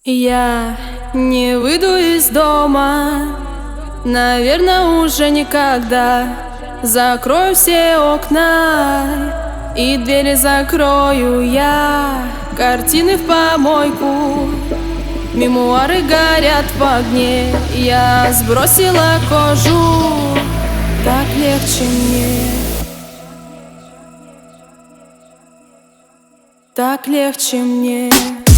Я не выйду из дома, наверное, уже никогда. Закрою все окна и двери закрою я. Картины в помойку, мемуары горят в огне. Я сбросила кожу, так легче мне, так легче мне.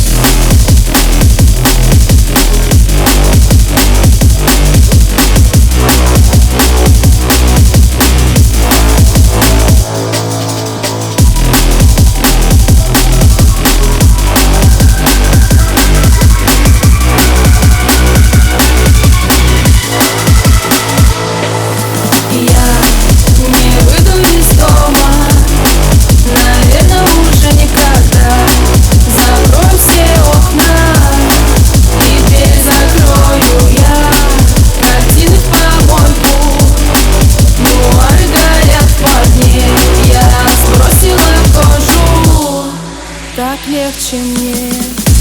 Так легче мне.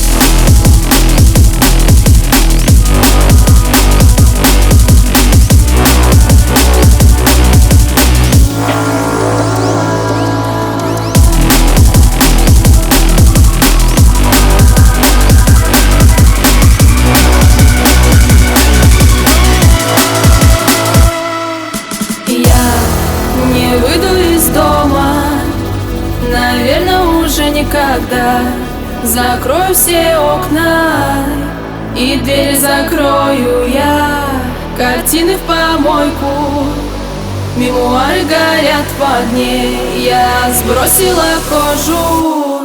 Я не выйду из дома, наверное, уже никогда. Закрою все окна и дверь закрою я. Картины в помойку, мемуары горят в огне. Я сбросила кожу,